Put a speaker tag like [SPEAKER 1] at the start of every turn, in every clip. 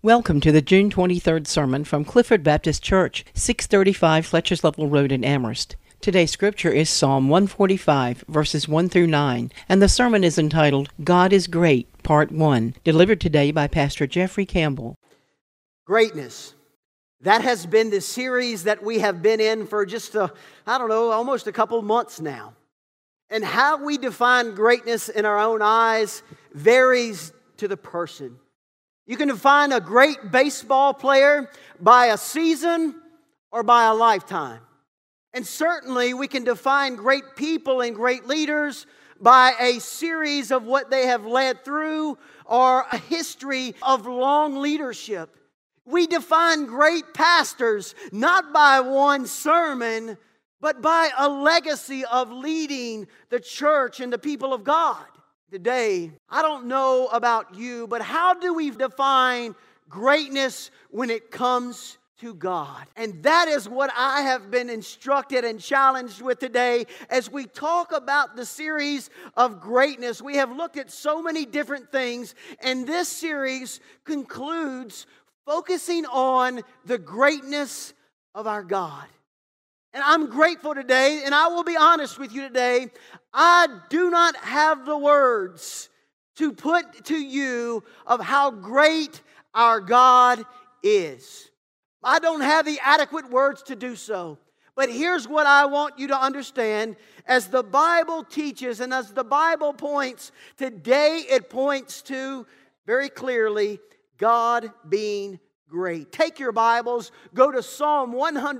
[SPEAKER 1] Welcome to the June 23rd sermon from Clifford Baptist Church, 635 Fletcher's Level Road in Amherst. Today's scripture is Psalm 145, verses 1 through 9, and the sermon is entitled, God is Great, Part 1, delivered today by Pastor Jeffrey Campbell.
[SPEAKER 2] Greatness. That has been the series that we have been in for just, almost a couple months now. And how we define greatness in our own eyes varies to the person. You can define a great baseball player by a season or by a lifetime. And certainly we can define great people and great leaders by a series of what they have led through or a history of long leadership. We define great pastors not by one sermon, but by a legacy of leading the church and the people of God. Today, I don't know about you, but how do we define greatness when it comes to God? And that is what I have been instructed and challenged with today as we talk about the series of greatness. We have looked at so many different things, and this series concludes focusing on the greatness of our God. And I'm grateful today, and I will be honest with you today, I do not have the words to put to you of how great our God is. I don't have the adequate words to do so. But here's what I want you to understand. As the Bible teaches and as the Bible points, today it points to, very clearly, God being great. Take your Bibles, go to Psalm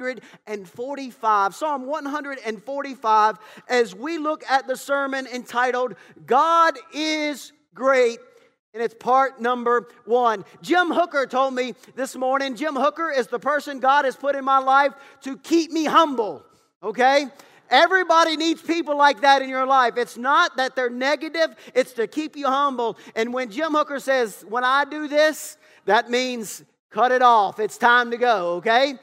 [SPEAKER 2] 145. Psalm 145 as we look at the sermon entitled, God is Great, and it's part number 1. Jim Hooker told me this morning, Jim Hooker is the person God has put in my life to keep me humble, okay? Everybody needs people like that in your life. It's not that they're negative, it's to keep you humble. And when Jim Hooker says, when I do this, that means cut it off. It's time to go, okay?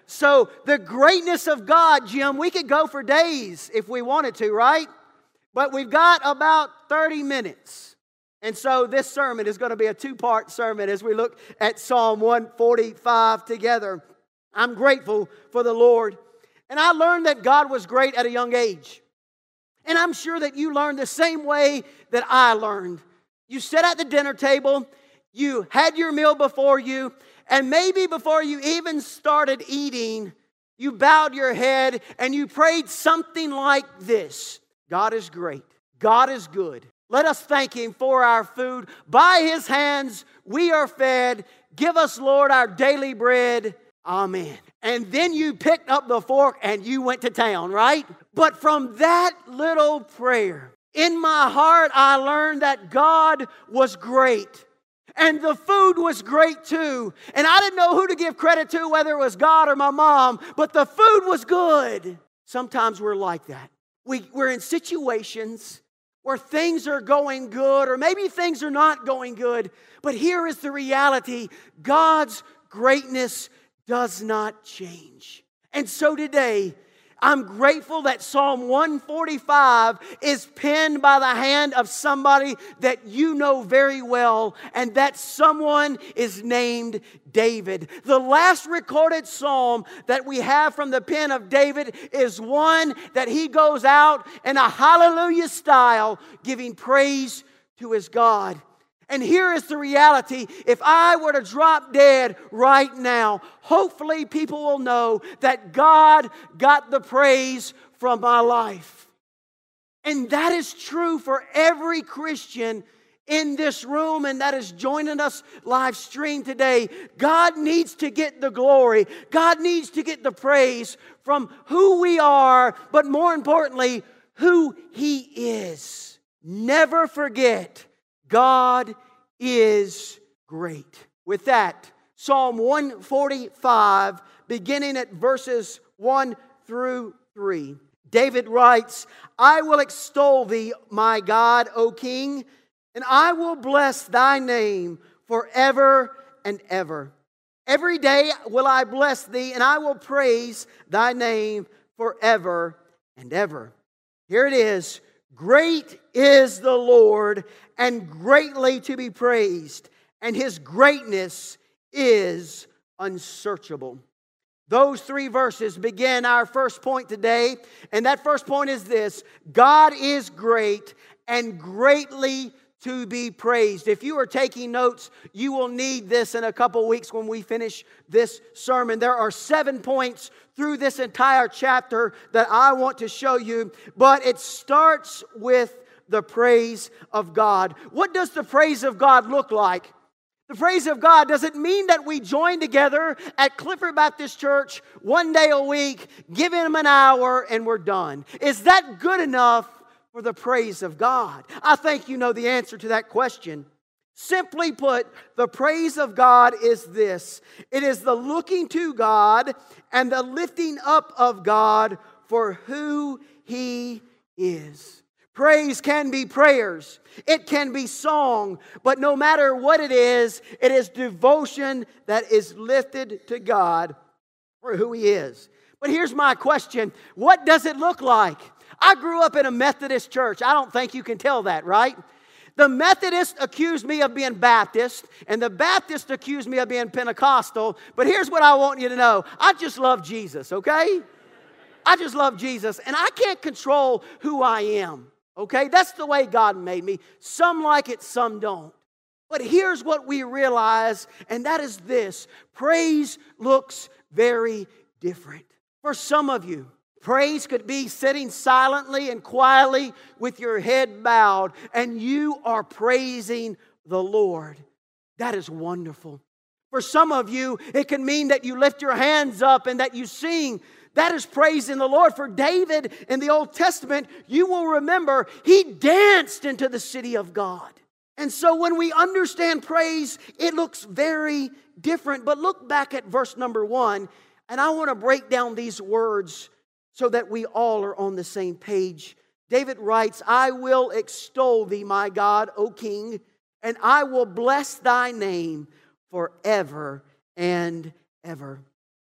[SPEAKER 2] So the greatness of God, Jim, we could go for days if we wanted to, right? But we've got about 30 minutes. And so this sermon is going to be a two-part sermon as we look at Psalm 145 together. I'm grateful for the Lord. And I learned that God was great at a young age. And I'm sure that you learned the same way that I learned. You sat at the dinner table, you had your meal before you, and maybe before you even started eating, you bowed your head and you prayed something like this. God is great. God is good. Let us thank Him for our food. By His hands we are fed. Give us, Lord, our daily bread. Amen. And then you picked up the fork and you went to town, right? But from that little prayer, in my heart I learned that God was great. And the food was great too. And I didn't know who to give credit to, whether it was God or my mom, but the food was good. Sometimes we're like that. We're in situations where things are going good, or maybe things are not going good. But here is the reality. God's greatness does not change. And so today, I'm grateful that Psalm 145 is penned by the hand of somebody that you know very well, and that someone is named David. The last recorded psalm that we have from the pen of David is one that he goes out in a hallelujah style, giving praise to his God. And here is the reality. If I were to drop dead right now, hopefully people will know that God got the praise from my life. And that is true for every Christian in this room and that is joining us live stream today. God needs to get the glory. God needs to get the praise from who we are, but more importantly, who He is. Never forget, God is great. With that, Psalm 145, beginning at verses 1 through 3. David writes, I will extol Thee, my God, O King, and I will bless Thy name forever and ever. Every day will I bless Thee, and I will praise Thy name forever and ever. Here it is. Great is the Lord, and greatly to be praised, and His greatness is unsearchable. Those 3 verses begin our first point today, and that first point is this: God is great and greatly to be praised. If you are taking notes, you will need this in a couple weeks when we finish this sermon. There are 7 points through this entire chapter that I want to show you, but it starts with the praise of God. What does the praise of God look like? The praise of God, does it mean that we join together at Clifford Baptist Church one day a week, give Him an hour, and we're done? Is that good enough for the praise of God? I think you know the answer to that question. Simply put, the praise of God is this: it is the looking to God and the lifting up of God for who He is. Praise can be prayers, it can be song, but no matter what it is devotion that is lifted to God for who He is. But here's my question: what does it look like? I grew up in a Methodist church. I don't think you can tell that, right? The Methodists accused me of being Baptist, and the Baptists accused me of being Pentecostal. But here's what I want you to know: I just love Jesus, okay? I just love Jesus, and I can't control who I am. Okay, that's the way God made me. Some like it, some don't. But here's what we realize, and that is this: praise looks very different. For some of you, praise could be sitting silently and quietly with your head bowed, and you are praising the Lord. That is wonderful. For some of you, it can mean that you lift your hands up and that you sing. That is praising the Lord. For David in the Old Testament, you will remember, he danced into the city of God. And so when we understand praise, it looks very different. But look back at verse number 1, and I want to break down these words so that we all are on the same page. David writes, "I will extol thee, my God, O King, and I will bless thy name forever and ever."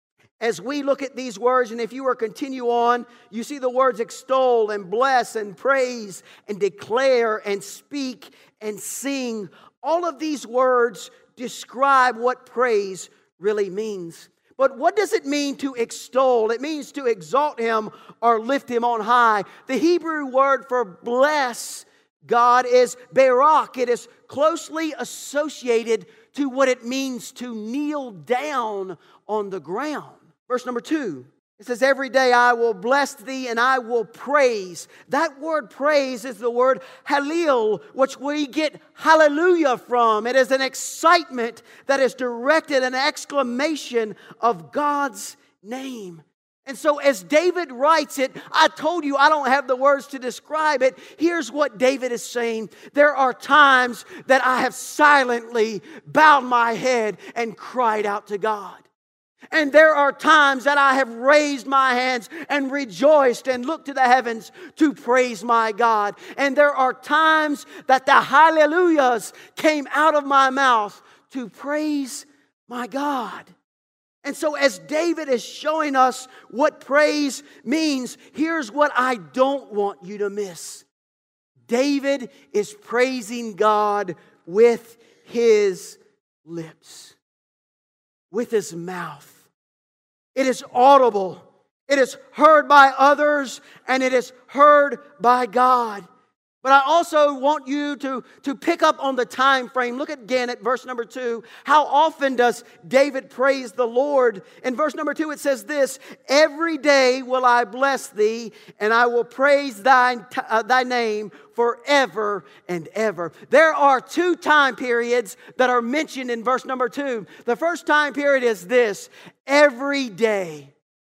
[SPEAKER 2] As we look at these words, and if you were to continue on, you see the words extol and bless and praise and declare and speak and sing. All of these words describe what praise really means. But what does it mean to extol? It means to exalt Him or lift Him on high. The Hebrew word for bless God is barak. It is closely associated to what it means to kneel down on the ground. Verse number 2, it says, "Every day I will bless thee and I will praise." That word praise is the word halil, which we get hallelujah from. It is an excitement that is directed, an exclamation of God's name. And so as David writes it, I told you I don't have the words to describe it. Here's what David is saying: there are times that I have silently bowed my head and cried out to God. And there are times that I have raised my hands and rejoiced and looked to the heavens to praise my God. And there are times that the hallelujahs came out of my mouth to praise my God. And so as David is showing us what praise means, here's what I don't want you to miss. David is praising God with his lips, with his mouth. It is audible. It is heard by others, and it is heard by God. But I also want you to pick up on the time frame. Look again at verse number 2. How often does David praise the Lord? In verse number 2 it says this: "Every day will I bless thee, and I will praise thy name forever and ever." There are 2 time periods that are mentioned in verse number 2. The first time period is this: every day.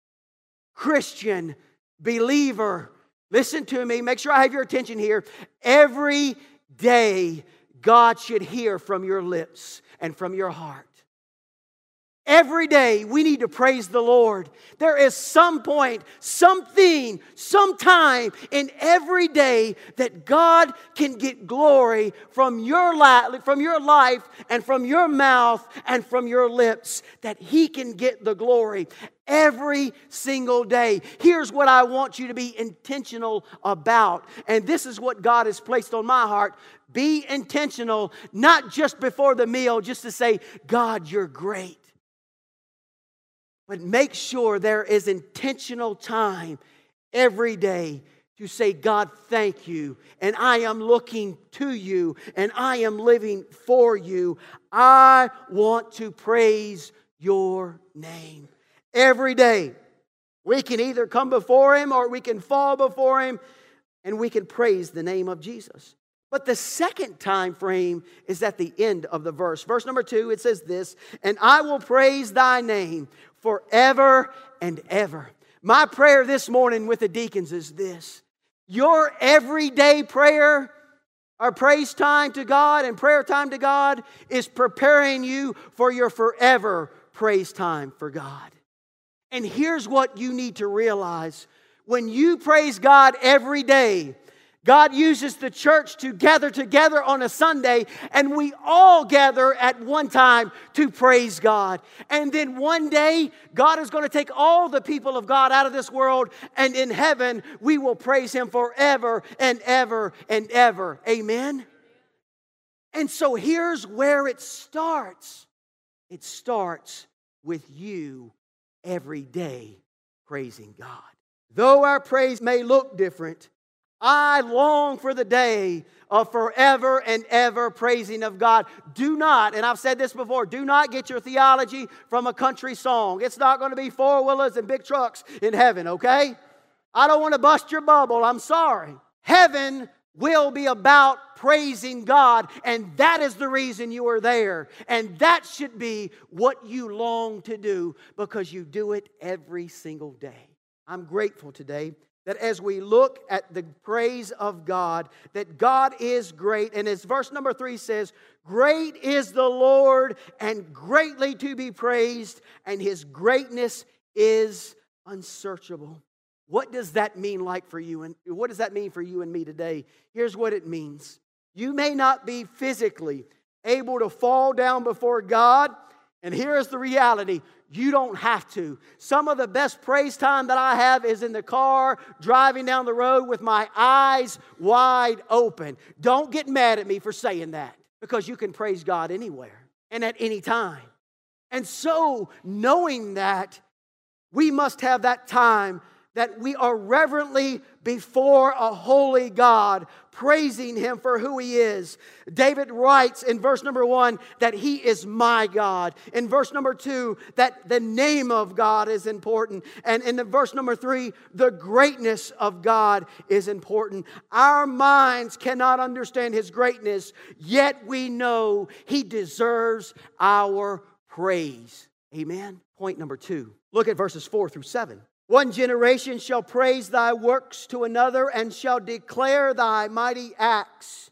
[SPEAKER 2] Christian, believer, listen to me. Make sure I have your attention here. Every day, God should hear from your lips and from your heart. Every day we need to praise the Lord. There is some point, something, sometime in every day that God can get glory from your life and from your mouth and from your lips, that He can get the glory every single day. Here's what I want you to be intentional about. And this is what God has placed on my heart. Be intentional, not just before the meal, just to say, God, you're great. But make sure there is intentional time every day to say, God, thank you. And I am looking to you. And I am living for you. I want to praise your name. Every day, we can either come before Him or we can fall before Him and we can praise the name of Jesus. But the second time frame is at the end of the verse. Verse number 2, it says this, and I will praise thy name forever and ever. My prayer this morning with the deacons is this. Your everyday prayer or praise time to God and prayer time to God is preparing you for your forever praise time for God. And here's what you need to realize. When you praise God every day, God uses the church to gather together on a Sunday, and we all gather at one time to praise God. And then one day, God is going to take all the people of God out of this world, and in heaven, we will praise Him forever and ever and ever. Amen? And so here's where it starts. It starts with you every day praising God. Though our praise may look different, I long for the day of forever and ever praising of God. Do not, and I've said this before, do not get your theology from a country song. It's not going to be four-wheelers and big trucks in heaven, okay? I don't want to bust your bubble. I'm sorry. Heaven will be about praising God, and that is the reason you are there. And that should be what you long to do because you do it every single day. I'm grateful today that as we look at the praise of God, that God is great. And as verse number 3 says, great is the Lord and greatly to be praised, and His greatness is unsearchable. What does that mean like for you? And what does that mean for you and me today? Here's what it means. You may not be physically able to fall down before God, and here is the reality. You don't have to. Some of the best praise time that I have is in the car, driving down the road with my eyes wide open. Don't get mad at me for saying that, because you can praise God anywhere and at any time. And so, knowing that, we must have that time that we are reverently before a holy God, praising Him for who He is. David writes in verse number 1 that He is my God. In verse number 2, that the name of God is important. And in the verse number 3, the greatness of God is important. Our minds cannot understand His greatness, yet we know He deserves our praise. Amen? Point number 2. Look at verses 4 through 7. One generation shall praise thy works to another and shall declare thy mighty acts.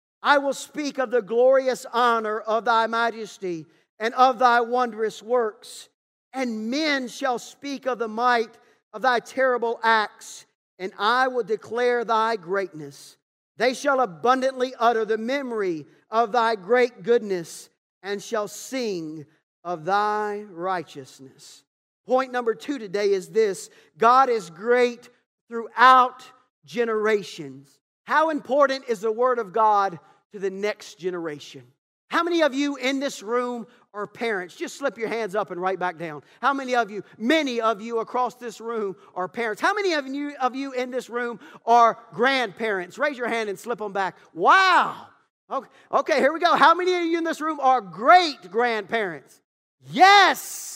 [SPEAKER 2] I will speak of the glorious honor of thy majesty and of thy wondrous works. And men shall speak of the might of thy terrible acts, and I will declare thy greatness. They shall abundantly utter the memory of thy great goodness and shall sing of thy righteousness. Point number 2 today is this. God is great throughout generations. How important is the Word of God to the next generation? How many of you in this room are parents? Just slip your hands up and right back down. How many of you, many of you across this room are parents? How many of you in this room are grandparents? Raise your hand and slip them back. Wow. Okay, here we go. How many of you in this room are great grandparents? Yes.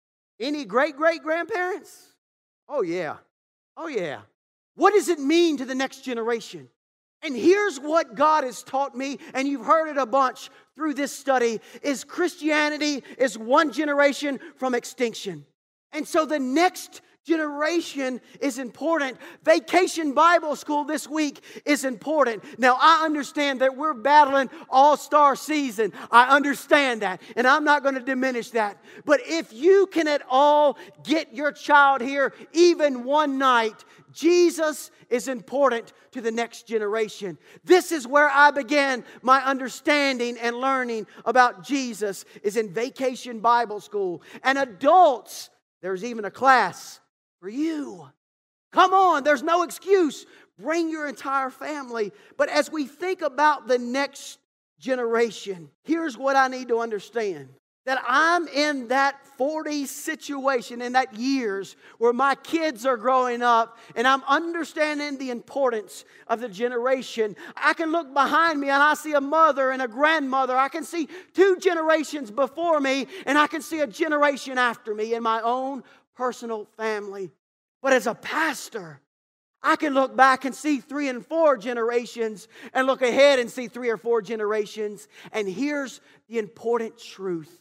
[SPEAKER 2] Any great-great-grandparents? Oh, yeah. Oh, yeah. What does it mean to the next generation? And here's what God has taught me, and you've heard it a bunch through this study, is Christianity is one generation from extinction. And so the next Generation is important. Vacation Bible School this week is important. Now, I understand that we're battling all-star season. I understand that, and I'm not going to diminish that. But if you can at all get your child here even one night, Jesus is important to the next generation. This is where I began my understanding and learning about Jesus, is in Vacation Bible School. And adults, there's even a class for you. Come on, there's no excuse. Bring your entire family. But as we think about the next generation, here's what I need to understand. That I'm in that 40 situation, in that years where my kids are growing up and I'm understanding the importance of the generation. I can look behind me and I see a mother and a grandmother. I can see 2 generations before me and I can see a generation after me in my own personal family. But as a pastor, I can look back and see 3 and 4 generations and look ahead and see 3 or 4 generations. And here's the important truth.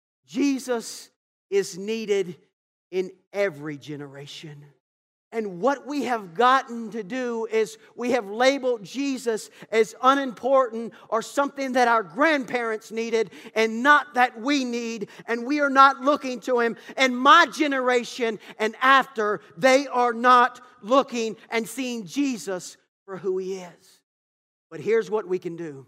[SPEAKER 2] Jesus is needed in every generation. And what we have gotten to do is we have labeled Jesus as unimportant or something that our grandparents needed and not that we need. And we are not looking to Him. And my generation and after, they are not looking and seeing Jesus for who He is. But here's what we can do.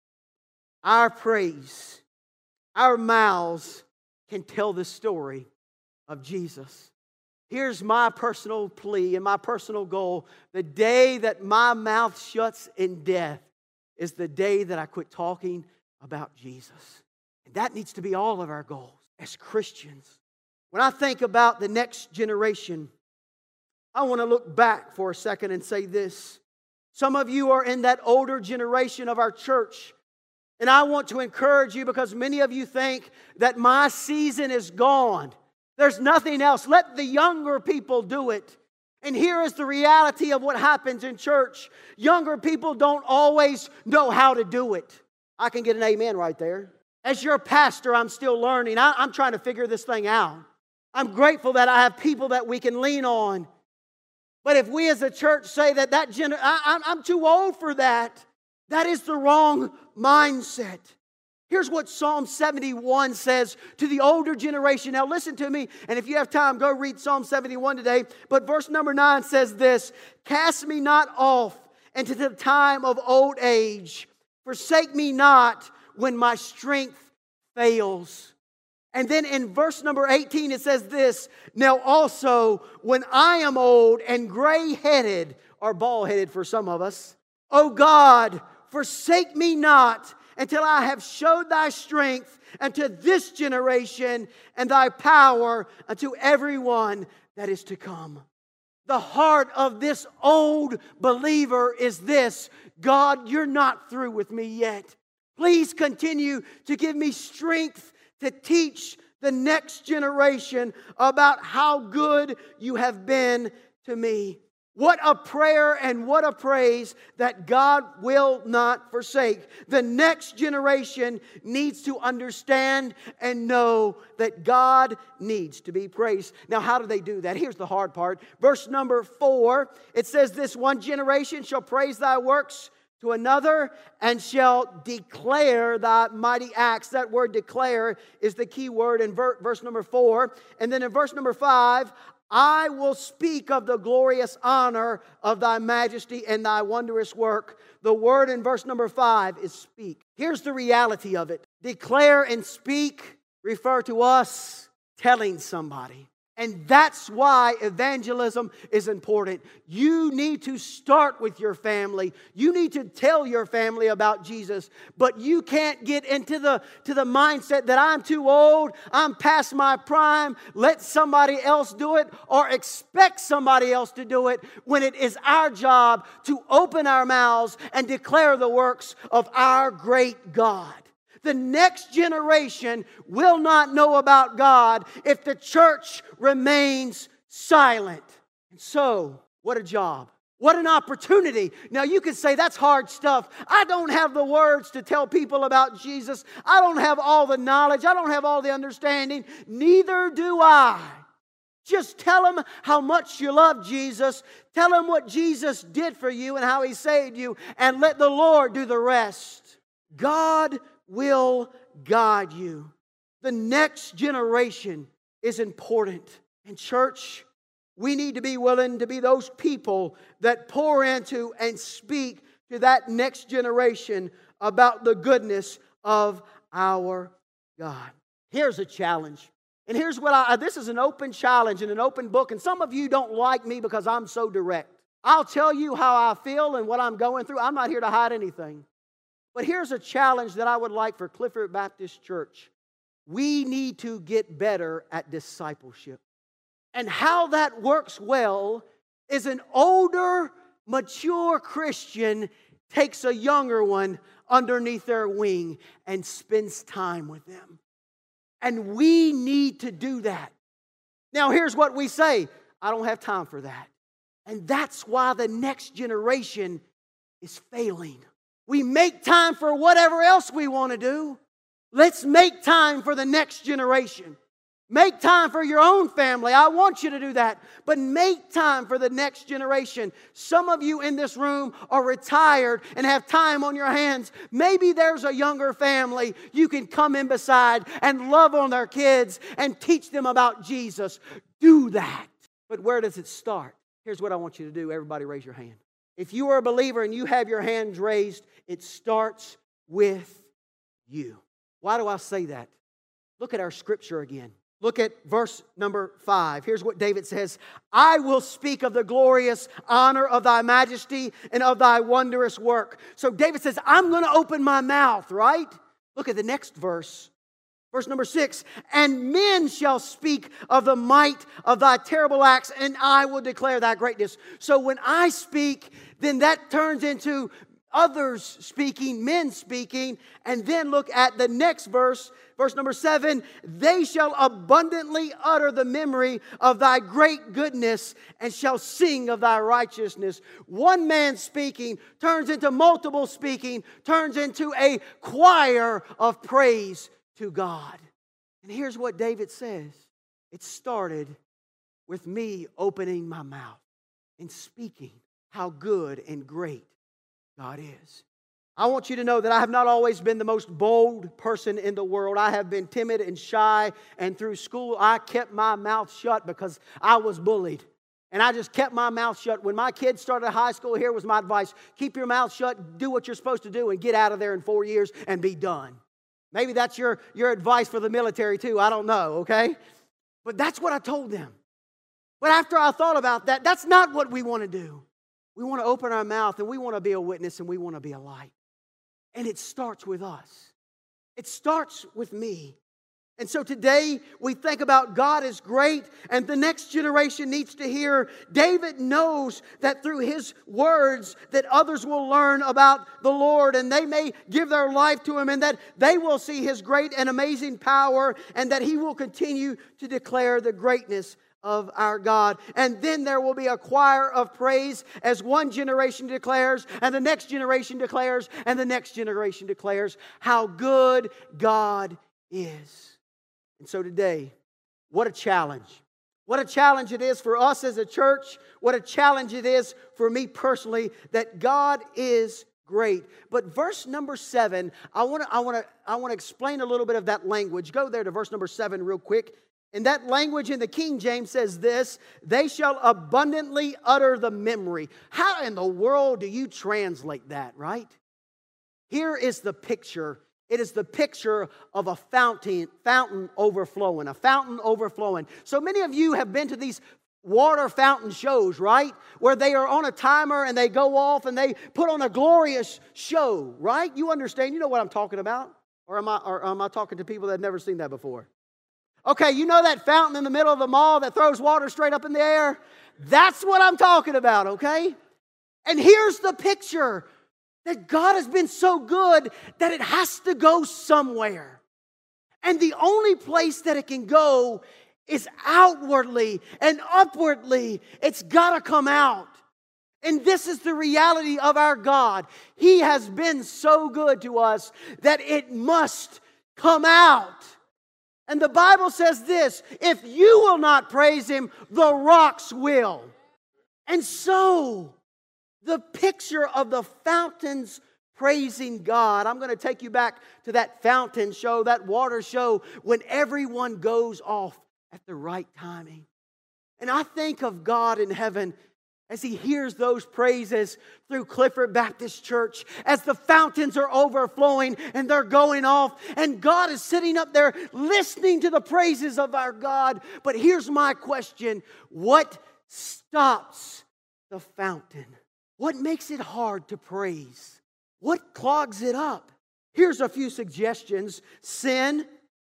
[SPEAKER 2] Our praise, our mouths can tell the story of Jesus. Here's my personal plea and my personal goal. The day that my mouth shuts in death is the day that I quit talking about Jesus. And that needs to be all of our goals as Christians. When I think about the next generation, I want to look back for a second and say this. Some of you are in that older generation of our church. And I want to encourage you because many of you think that my season is gone. There's nothing else. Let the younger people do it. And here is the reality of what happens in church. Younger people don't always know how to do it. I can get an amen right there. As your pastor, I'm still learning. I'm trying to figure this thing out. I'm grateful that I have people that we can lean on. But if we as a church say that I'm too old for that, that is the wrong mindset. Here's what Psalm 71 says to the older generation. Now listen to me, and if you have time, go read Psalm 71 today. But verse number 9 says this, "Cast me not off into the time of old age. Forsake me not when my strength fails." And then in verse number 18 it says this, "Now also when I am old and gray-headed," or bald-headed for some of us, "O God, forsake me not until I have showed thy strength unto this generation and thy power unto everyone that is to come." The heart of this old believer is this: God, you're not through with me yet. Please continue to give me strength to teach the next generation about how good you have been to me. What a prayer and what a praise that God will not forsake. The next generation needs to understand and know that God needs to be praised. Now, how do they do that? Here's the hard part. Verse number 4, it says this, "One generation shall praise thy works to another and shall declare thy mighty acts." That word declare is the key word in verse number 4. And then in verse number 5, "I will speak of the glorious honor of thy majesty and thy wondrous work." The word in verse number 5 is speak. Here's the reality of it. Declare and speak refer to us telling somebody. And that's why evangelism is important. You need to start with your family. You need to tell your family about Jesus. But you can't get into the mindset that I'm too old, I'm past my prime, let somebody else do it, or expect somebody else to do it, when it is our job to open our mouths and declare the works of our great God. The next generation will not know about God if the church remains silent. And so, what a job. What an opportunity. Now you could say that's hard stuff. I don't have the words to tell people about Jesus. I don't have all the knowledge. I don't have all the understanding. Neither do I. Just tell them how much you love Jesus. Tell them what Jesus did for you and how He saved you. And let the Lord do the rest. God will guide you. The next generation is important. And church, we need to be willing to be those people that pour into and speak to that next generation about the goodness of our God. Here's a challenge. And here's what this is an open challenge and an open book. And some of you don't like me because I'm so direct. I'll tell you how I feel and what I'm going through. I'm not here to hide anything. But here's a challenge that I would like for Clifford Baptist Church. We need to get better at discipleship. And how that works well is an older, mature Christian takes a younger one underneath their wing and spends time with them. And we need to do that. Now, here's what we say. I don't have time for that. And that's why the next generation is failing. We make time for whatever else we want to do. Let's make time for the next generation. Make time for your own family. I want you to do that. But make time for the next generation. Some of you in this room are retired and have time on your hands. Maybe there's a younger family you can come in beside and love on their kids and teach them about Jesus. Do that. But where does it start? Here's what I want you to do. Everybody raise your hand. If you are a believer and you have your hands raised, it starts with you. Why do I say that? Look at our scripture again. Look at verse number 5. Here's what David says. I will speak of the glorious honor of thy majesty and of thy wondrous work. So David says, I'm going to open my mouth, right? Look at the next verse. Verse number 6. And men shall speak of the might of thy terrible acts, and I will declare thy greatness. So when I speak, then that turns into others speaking, men speaking. And then look at the next verse, verse number 7. They shall abundantly utter the memory of thy great goodness and shall sing of thy righteousness. One man speaking turns into multiple speaking, turns into a choir of praise to God. And here's what David says. It started with me opening my mouth and speaking how good and great God is. I want you to know that I have not always been the most bold person in the world. I have been timid and shy, and through school I kept my mouth shut because I was bullied. And I just kept my mouth shut. When my kids started high school, here was my advice. Keep your mouth shut, do what you're supposed to do, and get out of there in 4 years and be done. Maybe that's your advice for the military too. I don't know, okay? But that's what I told them. But after I thought about that, that's not what we want to do. We want to open our mouth and we want to be a witness and we want to be a light. And it starts with us. It starts with me. And so today we think about God is great, and the next generation needs to hear. David knows that through his words that others will learn about the Lord, and they may give their life to Him, and that they will see His great and amazing power, and that He will continue to declare the greatness of our God. And then there will be a choir of praise as one generation declares, and the next generation declares, and the next generation declares how good God is. And so today, what a challenge. What a challenge it is for us as a church. What a challenge it is for me personally that God is great. But verse number 7, I want to explain a little bit of that language. Go there to verse number 7 real quick. And that language in the King James says this: they shall abundantly utter the memory. How in the world do you translate that, right? Here is the picture. It is the picture of a fountain overflowing, a fountain overflowing. So many of you have been to these water fountain shows, right? Where they are on a timer and they go off and they put on a glorious show, right? You understand, you know what I'm talking about? Or am I talking to people that have never seen that before? Okay, you know that fountain in the middle of the mall that throws water straight up in the air? That's what I'm talking about, okay? And here's the picture. That God has been so good that it has to go somewhere. And the only place that it can go is outwardly and upwardly. It's got to come out. And this is the reality of our God. He has been so good to us that it must come out. And the Bible says this, if you will not praise Him, the rocks will. And so, the picture of the fountains praising God. I'm going to take you back to that fountain show, that water show, when everyone goes off at the right timing. And I think of God in heaven as He hears those praises through Clifford Baptist Church, as the fountains are overflowing and they're going off, and God is sitting up there listening to the praises of our God. But here's my question: what stops the fountain? What makes it hard to praise? What clogs it up? Here's a few suggestions: sin,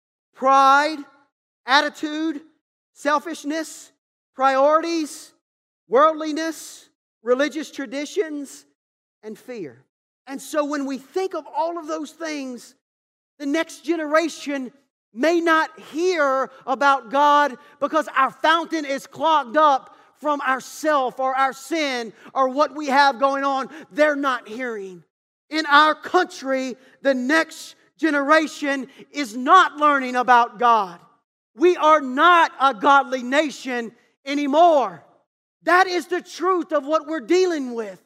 [SPEAKER 2] pride, attitude, selfishness, priorities, worldliness, religious traditions, and fear. And so when we think of all of those things, the next generation may not hear about God because our fountain is clogged up from ourself or our sin or what we have going on. They're not hearing. In our country, the next generation is not learning about God. We are not a godly nation anymore. That is the truth of what we're dealing with.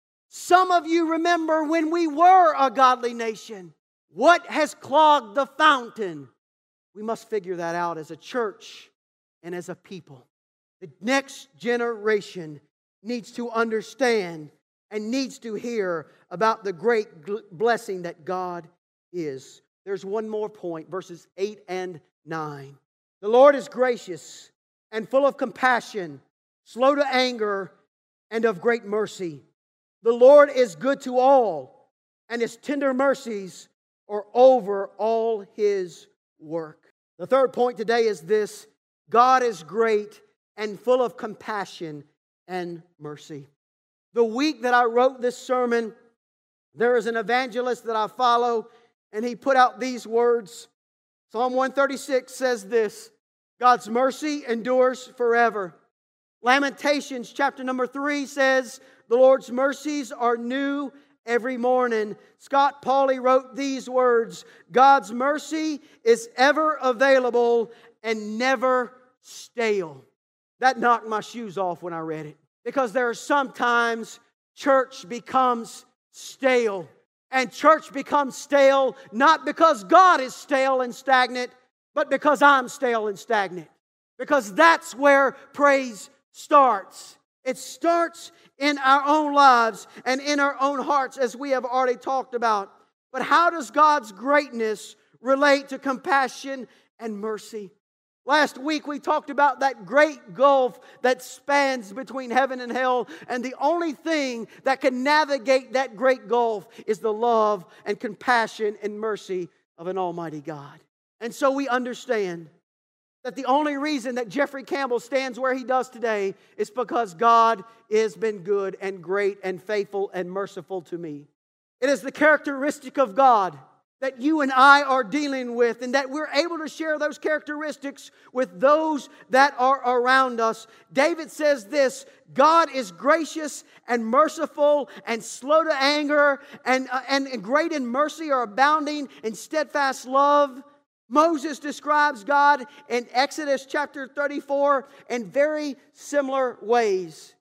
[SPEAKER 2] Some of you remember when we were a godly nation. What has clogged the fountain? We must figure that out as a church and as a people. The next generation needs to understand and needs to hear about the great blessing that God is. There's one more point, verses 8 and 9. The Lord is gracious and full of compassion, slow to anger, and of great mercy. The Lord is good to all, and His tender mercies are over all His work. The third point today is this: God is great and full of compassion and mercy. The week that I wrote this sermon, there is an evangelist that I follow, and he put out these words. Psalm 136 says this: God's mercy endures forever. Lamentations chapter number 3 says, the Lord's mercies are new every morning. Scott Pauley wrote these words: God's mercy is ever available and never stale. That knocked my shoes off when I read it. Because there are sometimes church becomes stale. And church becomes stale not because God is stale and stagnant, but because I'm stale and stagnant. Because that's where praise starts. It starts in our own lives and in our own hearts, as we have already talked about. But how does God's greatness relate to compassion and mercy? Last week we talked about that great gulf that spans between heaven and hell, and the only thing that can navigate that great gulf is the love and compassion and mercy of an almighty God. And so we understand that the only reason that Jeffrey Campbell stands where he does today is because God has been good and great and faithful and merciful to me. It is the characteristic of God that you and I are dealing with, and that we're able to share those characteristics with those that are around us. David says this: God is gracious and merciful and slow to anger and great in mercy, or abounding in steadfast love. Moses describes God in Exodus chapter 34 in very similar ways.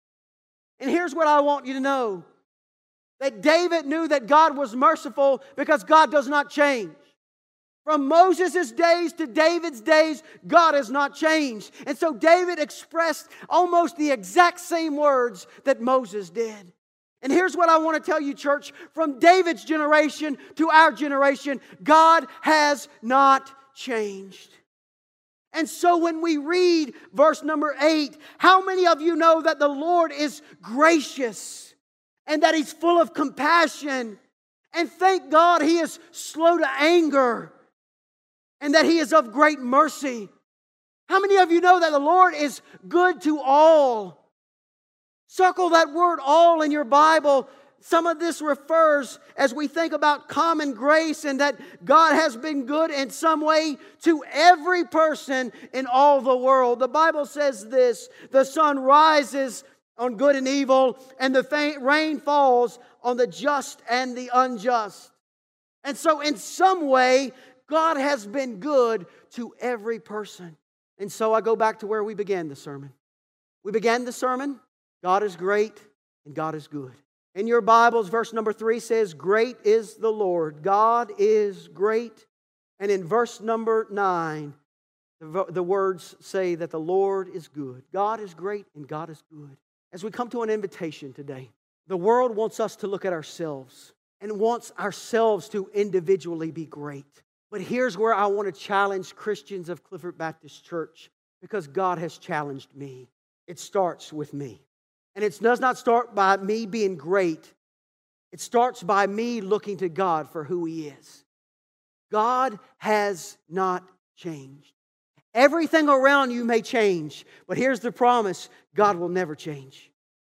[SPEAKER 2] And here's what I want you to know: that David knew that God was merciful because God does not change. From Moses' days to David's days, God has not changed. And so David expressed almost the exact same words that Moses did. And here's what I want to tell you, church: from David's generation to our generation, God has not changed. And so when we read verse number 8, how many of you know that the Lord is gracious and that He's full of compassion? And thank God He is slow to anger and that He is of great mercy. How many of you know that the Lord is good to all? Circle that word all in your Bible. Some of this refers, as we think about common grace and that God has been good in some way to every person in all the world. The Bible says this: the sun rises on good and evil, and the rain falls on the just and the unjust. And so in some way, God has been good to every person. And so I go back to where we began the sermon. We began the sermon, God is great and God is good. In your Bibles, verse number 3 says, great is the Lord. God is great. And in verse number 9, the words say that the Lord is good. God is great and God is good. As we come to an invitation today, the world wants us to look at ourselves and wants ourselves to individually be great. But here's where I want to challenge Christians of Clifford Baptist Church, because God has challenged me. It starts with me. And it does not start by me being great. It starts by me looking to God for who He is. God has not changed. Everything around you may change, but here's the promise: God will never change.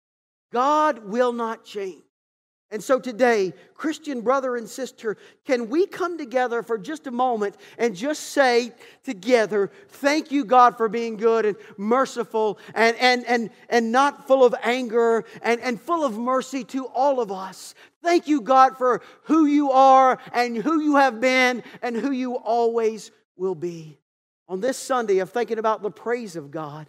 [SPEAKER 2] God will not change. And so today, Christian brother and sister, can we come together for just a moment and just say together, thank you, God, for being good and merciful and not full of anger and full of mercy to all of us. Thank you, God, for who you are and who you have been and who you always will be. On this Sunday of thinking about the praise of God,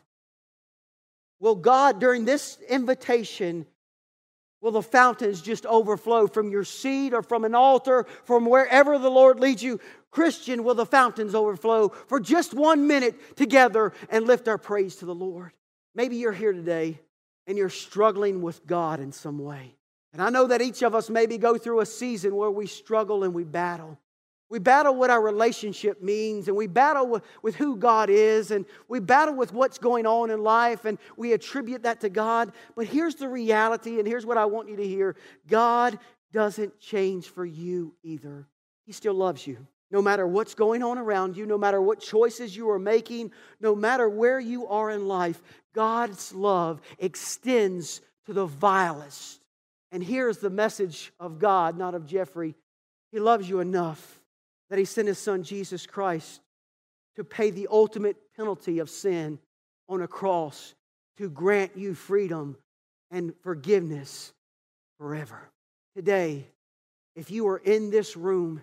[SPEAKER 2] will God, during this invitation, will the fountains just overflow from your seat or from an altar, from wherever the Lord leads you? Christian, will the fountains overflow for just 1 minute together and lift our praise to the Lord? Maybe you're here today and you're struggling with God in some way. And I know that each of us maybe go through a season where we struggle and we battle. We battle what our relationship means, and we battle with who God is, and we battle with what's going on in life, and we attribute that to God. But here's the reality, and here's what I want you to hear. God doesn't change for you either. He still loves you. No matter what's going on around you, no matter what choices you are making, no matter where you are in life, God's love extends to the vilest. And here's the message of God, not of Jeffrey. He loves you enough that He sent His Son, Jesus Christ, to pay the ultimate penalty of sin on a cross, to grant you freedom and forgiveness forever. Today, if you are in this room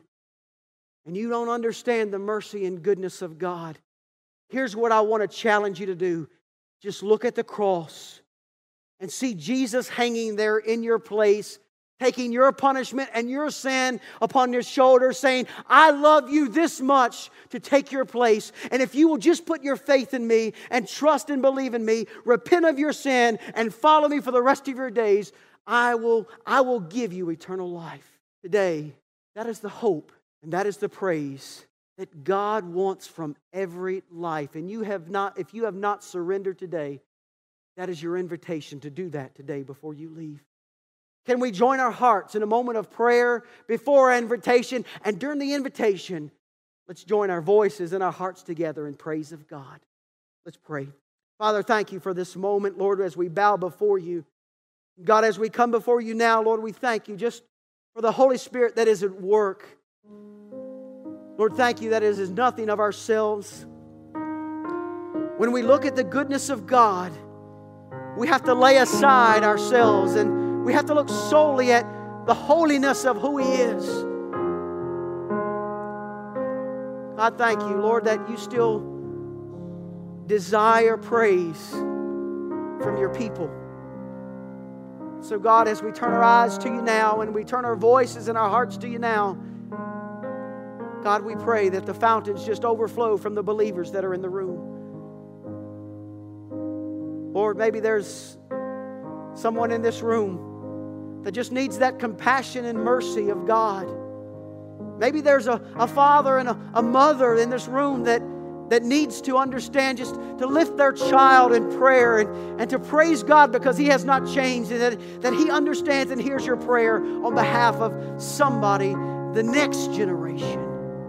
[SPEAKER 2] and you don't understand the mercy and goodness of God, here's what I want to challenge you to do. Just look at the cross and see Jesus hanging there in your place, taking your punishment and your sin upon His shoulders, saying, I love you this much to take your place. And if you will just put your faith in me and trust and believe in me, repent of your sin and follow me for the rest of your days, I will give you eternal life. Today, that is the hope and that is the praise that God wants from every life. And if you have not surrendered today, that is your invitation to do that today before you leave. Can we join our hearts in a moment of prayer before our invitation? And during the invitation, let's join our voices and our hearts together in praise of God. Let's pray. Father, thank you for this moment, Lord, as we bow before you. God, as we come before you now, Lord, we thank you just for the Holy Spirit that is at work. Lord, thank you that it is nothing of ourselves. When we look at the goodness of God, we have to lay aside ourselves and we have to look solely at the holiness of who He is. God, thank you, Lord, that you still desire praise from your people. So God, as we turn our eyes to you now and we turn our voices and our hearts to you now, God, we pray that the fountains just overflow from the believers that are in the room. Lord, maybe there's someone in this room that just needs that compassion and mercy of God. Maybe there's a father and a mother in this room that needs to understand, just to lift their child in prayer and to praise God because He has not changed, and that He understands and hears your prayer on behalf of somebody, the next generation.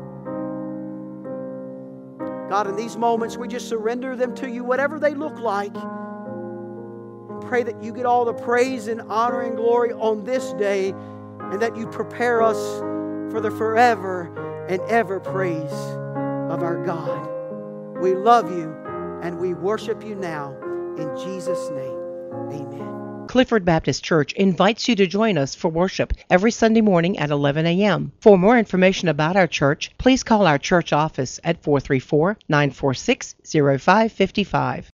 [SPEAKER 2] God, in these moments, we just surrender them to you, whatever they look like. Pray that you get all the praise and honor and glory on this day, and that you prepare us for the forever and ever praise of our God. We love you and we worship you now. In Jesus' name, amen.
[SPEAKER 1] Clifford Baptist Church invites you to join us for worship every Sunday morning at 11 a.m. For more information about our church, please call our church office at 434-946-0555.